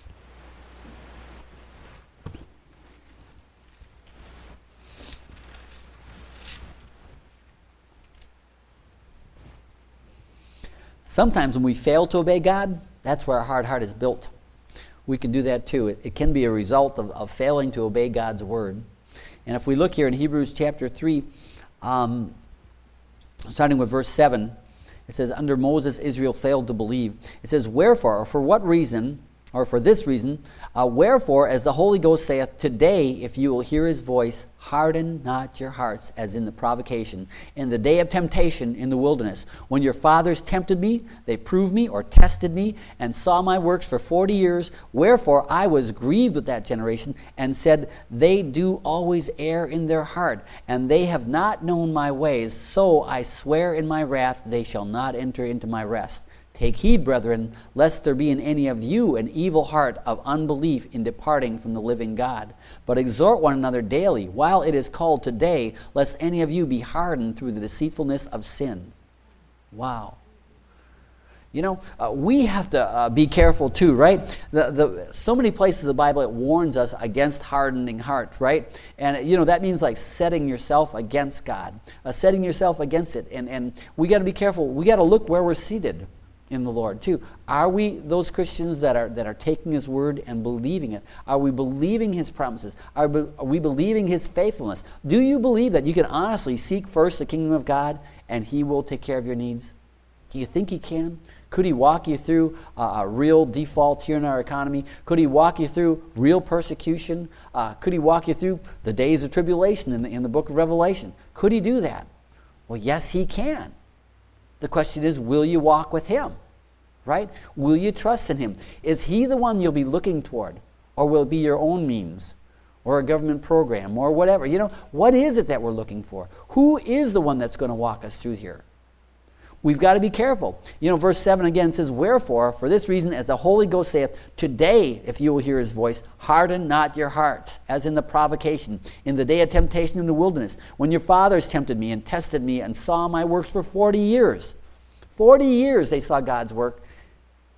Sometimes when we fail to obey God, that's where our hard heart is built. We can do that too. It can be a result of failing to obey God's word. And if we look here in Hebrews chapter 3, starting with verse 7, it says, under Moses, Israel failed to believe. It says, wherefore, or for what reason, or for this reason, wherefore, as the Holy Ghost saith, today, if you will hear his voice, harden not your hearts, as in the provocation, in the day of temptation in the wilderness. When your fathers tempted me, they proved me, or tested me, and saw my works for 40 years. Wherefore I was grieved with that generation, and said, they do always err in their heart, and they have not known my ways. So I swear in my wrath, they shall not enter into my rest. Take heed, brethren, lest there be in any of you an evil heart of unbelief in departing from the living God. But exhort one another daily, while it is called today, lest any of you be hardened through the deceitfulness of sin. Wow. We have to be careful too, right? So many places in the Bible it warns us against hardening heart, right? And that means like setting yourself against God, setting yourself against it. And we got to be careful. We got to look where we're seated in the Lord too. Are we those Christians that are taking his word and believing it? Are we believing his promises? Are we believing his faithfulness? Do you believe that you can honestly seek first the kingdom of God and he will take care of your needs? Do you think he can? Could he walk you through a real default here in our economy? Could he walk you through real persecution? Could he walk you through the days of tribulation in the book of Revelation? Could he do that? Well, yes, he can. The question is, will you walk with him? Right? Will you trust in him? Is he the one you'll be looking toward? Or will it be your own means? Or a government program? Or whatever? What is it that we're looking for? Who is the one that's going to walk us through here? We've got to be careful. Verse 7 again says, wherefore, for this reason, as the Holy Ghost saith, today, if you will hear his voice, harden not your hearts, as in the provocation, in the day of temptation in the wilderness, when your fathers tempted me and tested me and saw my works for 40 years. 40 years they saw God's work.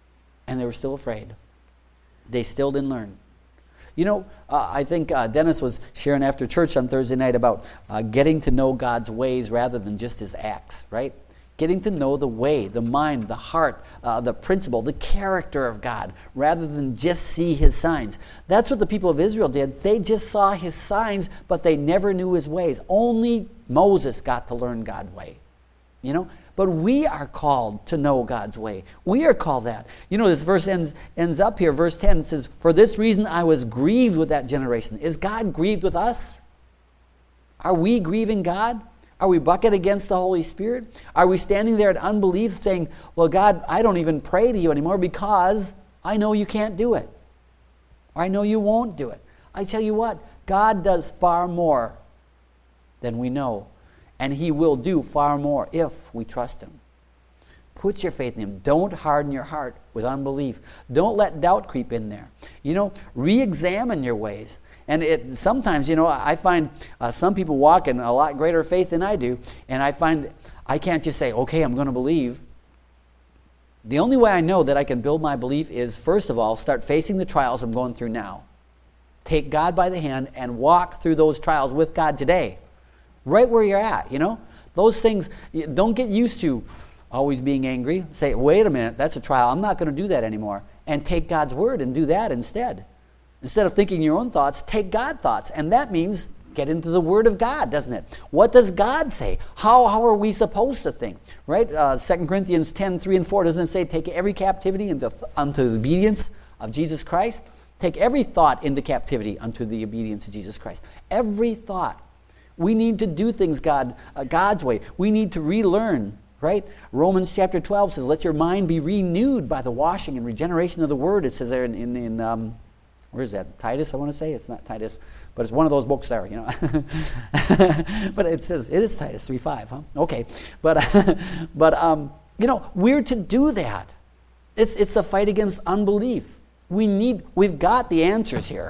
And they were still afraid. They still didn't learn. You know, I think Dennis was sharing after church on Thursday night about getting to know God's ways rather than just his acts, right? Getting to know the way, the mind, the heart, the principle, the character of God, rather than just see his signs. That's what the people of Israel did. They just saw his signs, but they never knew his ways. Only Moses got to learn God's way. You know? But we are called to know God's way. We are called that. You know, this verse ends up here. Verse 10 says, "For this reason I was grieved with that generation." Is God grieved with us? Are we grieving God? Are we bucking against the Holy Spirit? Are we standing there in unbelief saying, "Well, God, I don't even pray to you anymore because I know you can't do it. Or I know you won't do it." I tell you what, God does far more than we know. And he will do far more if we trust him. Put your faith in him. Don't harden your heart with unbelief. Don't let doubt creep in there. You know, re-examine your ways. And sometimes, you know, I find some people walk in a lot greater faith than I do. And I find I can't just say, "Okay, I'm going to believe." The only way I know that I can build my belief is, first of all, start facing the trials I'm going through now. Take God by the hand and walk through those trials with God today. Right where you're at, you know? Those things, don't get used to always being angry. Say, "Wait a minute, that's a trial. I'm not going to do that anymore." And take God's word and do that instead. Instead of thinking your own thoughts, take God's thoughts. And that means get into the word of God, doesn't it? What does God say? How are we supposed to think? Right? 2 Corinthians 10, 3 and 4, doesn't it say, "Take every captivity unto the obedience of Jesus Christ"? Take every thought into captivity unto the obedience of Jesus Christ. Every thought. We need to do things God's way. We need to relearn, right? Romans chapter 12 says, "Let your mind be renewed by the washing and regeneration of the word." It says there in where is that? Titus, I want to say. It's not Titus, but it's one of those books there, you know. But it says, it is Titus 3:5, huh? Okay. But you know, we're to do that. It's a fight against unbelief. We've got the answers here.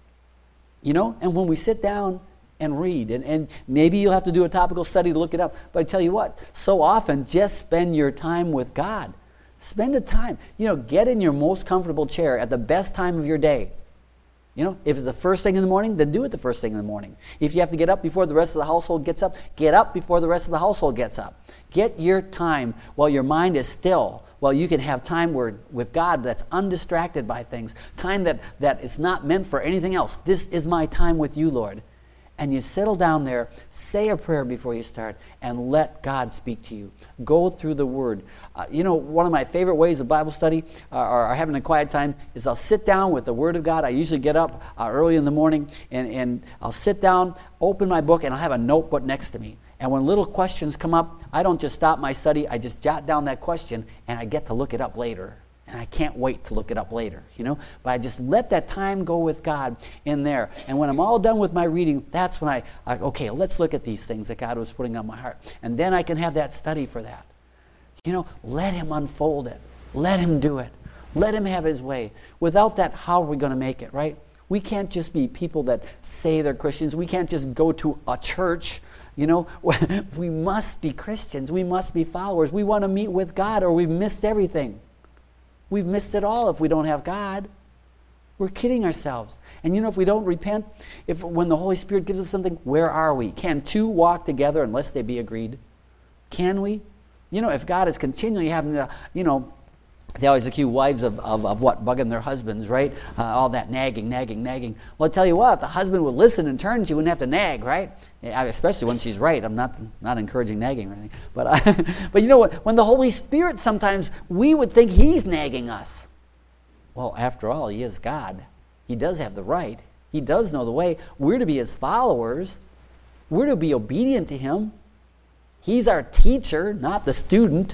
You know, and when we sit down and read. And maybe you'll have to do a topical study to look it up. But I tell you what, so often, just spend your time with God. Spend the time. You know, get in your most comfortable chair at the best time of your day. You know, if it's the first thing in the morning, then do it the first thing in the morning. If you have to get up before the rest of the household gets up, get up before the rest of the household gets up. Get your time while your mind is still, while you can have time with God that's undistracted by things. Time that is not meant for anything else. This is my time with you, Lord. And you settle down there, say a prayer before you start, and let God speak to you. Go through the Word. You know, one of my favorite ways of Bible study or having a quiet time is I'll sit down with the Word of God. I usually get up early in the morning, and I'll sit down, open my book, and I'll have a notebook next to me. And when little questions come up, I don't just stop my study. I just jot down that question, and I get to look it up later. And I can't wait to look it up later, you know. But I just let that time go with God in there. And when I'm all done with my reading, that's when okay, let's look at these things that God was putting on my heart. And then I can have that study for that. You know, let him unfold it. Let him do it. Let him have his way. Without that, how are we going to make it, right? We can't just be people that say they're Christians. We can't just go to a church. You know, we must be Christians. We must be followers. We want to meet with God or we've missed everything. We've missed it all if we don't have God. We're kidding ourselves. And you know, if we don't repent, when the Holy Spirit gives us something, where are we? Can two walk together unless they be agreed? Can we? You know, if God is continually having to, you know, they always accuse wives of what? Bugging their husbands, right? All that nagging. Well, I tell you what, if the husband would listen and turn to you, wouldn't have to nag, right? Especially when she's right. I'm not encouraging nagging or anything. But you know what? When the Holy Spirit, sometimes we would think he's nagging us. Well, after all, he is God. He does have the right. He does know the way. We're to be his followers. We're to be obedient to him. He's our teacher, not the student.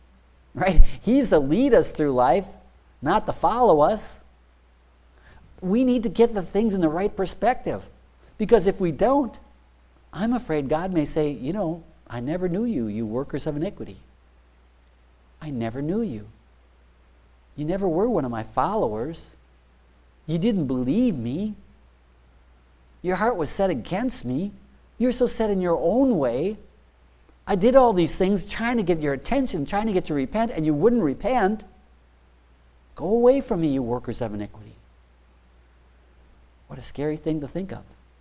Right? He's to lead us through life, not to follow us. We need to get the things in the right perspective. Because if we don't, I'm afraid God may say, you know, I never knew you, you workers of iniquity. I never knew you. You never were one of my followers. You didn't believe me. Your heart was set against me. You're so set in your own way. I did all these things trying to get your attention, trying to get you to repent, and you wouldn't repent. Go away from me, you workers of iniquity. What a scary thing to think of.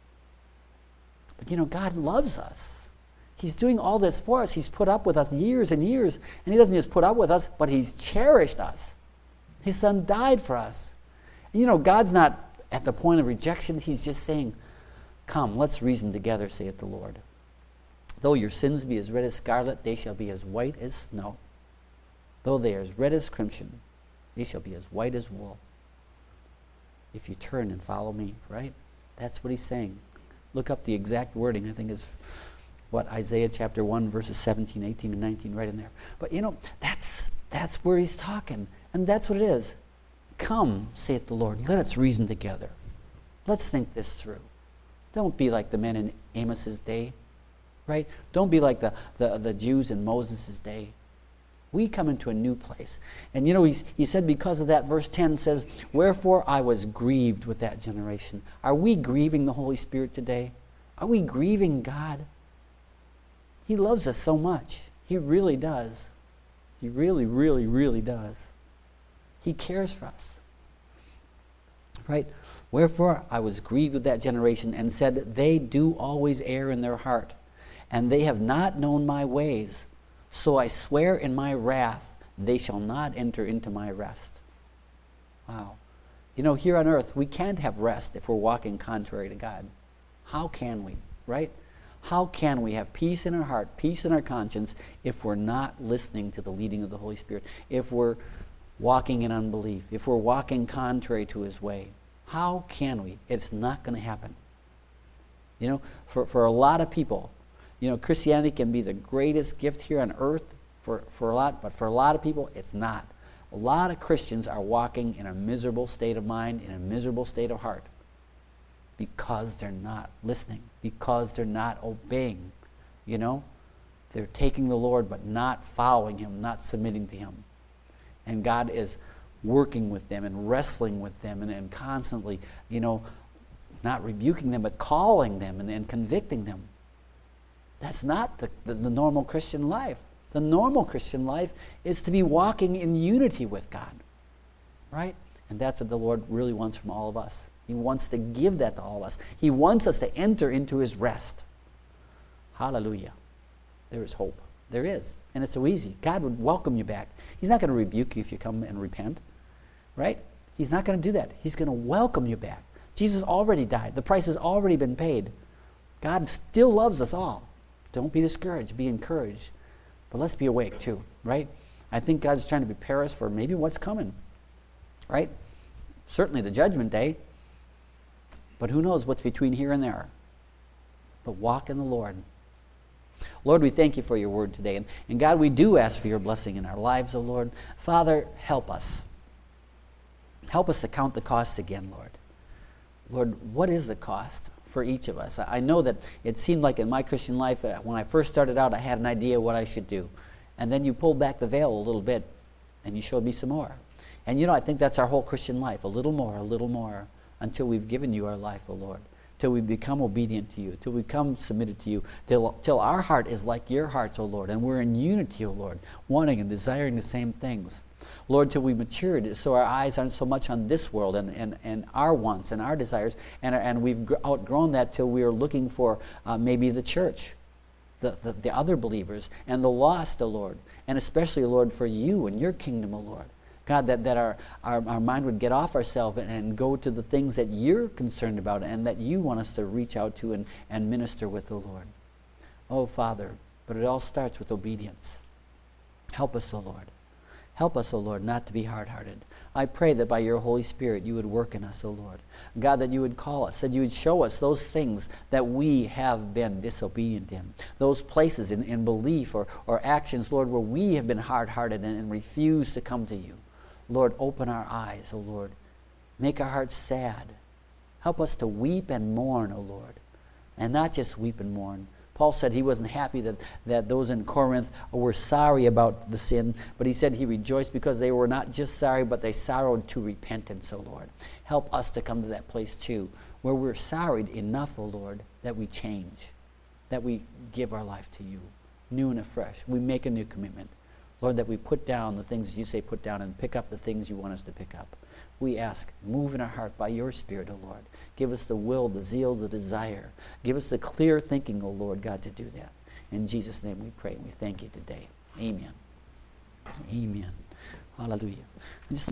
But you know, God loves us. He's doing all this for us. He's put up with us years and years. And he doesn't just put up with us, but he's cherished us. His son died for us. And you know, God's not at the point of rejection. He's just saying, come, let's reason together, saith the Lord. Though your sins be as red as scarlet, they shall be as white as snow. Though they are as red as crimson, they shall be as white as wool. If you turn and follow me, right? That's what he's saying. Look up the exact wording. I think is what Isaiah chapter 1, verses 17, 18, and 19, right in there. But you know, that's where he's talking. And that's what it is. Come, saith the Lord, let us reason together. Let's think this through. Don't be like the men in Amos's day, right? Don't be like the Jews in Moses' day. We come into a new place. And you know, he said because of that, verse 10 says, wherefore I was grieved with that generation. Are we grieving the Holy Spirit today? Are we grieving God? He loves us so much. He really does. He really, really, really does. He cares for us. Right? Wherefore I was grieved with that generation and said, they do always err in their heart, and they have not known my ways. So I swear in my wrath, they shall not enter into my rest. Wow. You know, here on earth, we can't have rest if we're walking contrary to God. How can we, right? How can we have peace in our heart, peace in our conscience, if we're not listening to the leading of the Holy Spirit, if we're walking in unbelief, if we're walking contrary to his way? How can we? It's not going to happen. You know, for a lot of people, you know, Christianity can be the greatest gift here on earth for a lot, but for a lot of people, it's not. A lot of Christians are walking in a miserable state of mind, in a miserable state of heart, because they're not listening, because they're not obeying. You know, they're taking the Lord, but not following him, not submitting to him. And God is working with them and wrestling with them and constantly, you know, not rebuking them, but calling them and convicting them. That's not the normal Christian life. The normal Christian life is to be walking in unity with God, right? And that's what the Lord really wants from all of us. He wants to give that to all of us. He wants us to enter into his rest. Hallelujah. There is hope. There is. And it's so easy. God would welcome you back. He's not going to rebuke you if you come and repent, right? He's not going to do that. He's going to welcome you back. Jesus already died. The price has already been paid. God still loves us all. Don't be discouraged. Be encouraged. But let's be awake too, right? I think God's trying to prepare us for maybe what's coming, right? Certainly the judgment day. But who knows what's between here and there. But walk in the Lord. Lord, we thank you for your word today. And God, we do ask for your blessing in our lives, O Lord. Father, help us. Help us to count the cost again, Lord. Lord, what is the cost for each of us? I know that it seemed like in my Christian life, when I first started out, I had an idea what I should do. And then you pulled back the veil a little bit, and you showed me some more. And you know, I think that's our whole Christian life, a little more, until we've given you our life, O Lord. Till we become obedient to you, till we become submitted to you, till our heart is like your hearts, O Lord, and we're in unity, O Lord, wanting and desiring the same things. Lord, till we matured, so our eyes aren't so much on this world and our wants and our desires, and we've outgrown that till we are looking for maybe the church, the other believers, and the lost, O Lord, and especially, Lord, for you and your kingdom, O Lord. God, that our mind would get off ourselves and go to the things that you're concerned about and that you want us to reach out to and minister with, O Lord. Oh, Father, but it all starts with obedience. Help us, O Lord. Help us, O Lord, not to be hard-hearted. I pray that by your Holy Spirit you would work in us, O Lord. God, that you would call us, that you would show us those things that we have been disobedient in, those places in belief or actions, Lord, where we have been hard-hearted and refused to come to you. Lord, open our eyes, O Lord. Make our hearts sad. Help us to weep and mourn, O Lord. And not just weep and mourn. Paul said he wasn't happy that those in Corinth were sorry about the sin, but he said he rejoiced because they were not just sorry, but they sorrowed to repentance, O Lord. Help us to come to that place too, where we're sorry enough, O Lord, that we change, that we give our life to you, new and afresh. We make a new commitment. Lord, that we put down the things you say put down and pick up the things you want us to pick up. We ask, move in our heart by your Spirit, O Lord. Give us the will, the zeal, the desire. Give us the clear thinking, O Lord God, to do that. In Jesus' name we pray and we thank you today. Amen. Amen. Hallelujah.